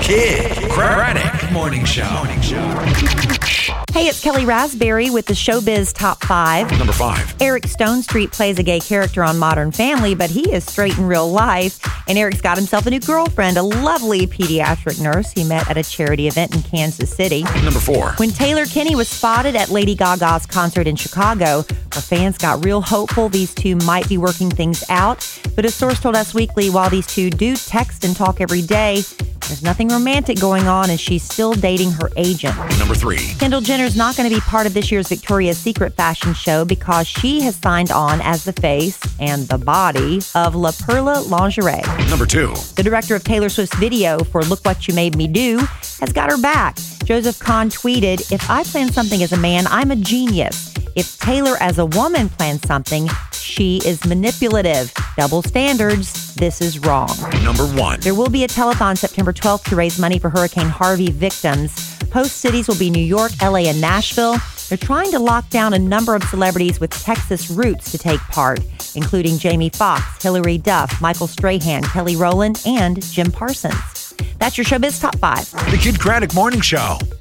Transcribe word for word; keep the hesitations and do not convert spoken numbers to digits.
Kid Craddock Morning Show. Morning Show. Hey, it's Kelly Raspberry with the Showbiz Top five. Number five. Eric Stonestreet plays a gay character on Modern Family, but he is straight in real life. And Eric's got himself a new girlfriend, a lovely pediatric nurse he met at a charity event in Kansas City. Number four. When Taylor Kinney was spotted at Lady Gaga's concert in Chicago, her fans got real hopeful these two might be working things out. But a source told Us Weekly while these two do text and talk every day, there's nothing romantic going on as she's still dating her agent. Number three. Kendall Jenner's not going to be part of this year's Victoria's Secret fashion show because she has signed on as the face and the body of La Perla Lingerie. Number two. The director of Taylor Swift's video for Look What You Made Me Do has got her back. Joseph Kahn tweeted, "If I plan something as a man, I'm a genius. If Taylor as a woman plans something, she is manipulative. Double standards. This is wrong." Number one. There will be a telethon September twelfth to raise money for Hurricane Harvey victims. Host cities will be New York, L A, and Nashville. They're trying to lock down a number of celebrities with Texas roots to take part, including Jamie Foxx, Hilary Duff, Michael Strahan, Kelly Rowland, and Jim Parsons. That's your Showbiz Top five. The Kid Craddock Morning Show.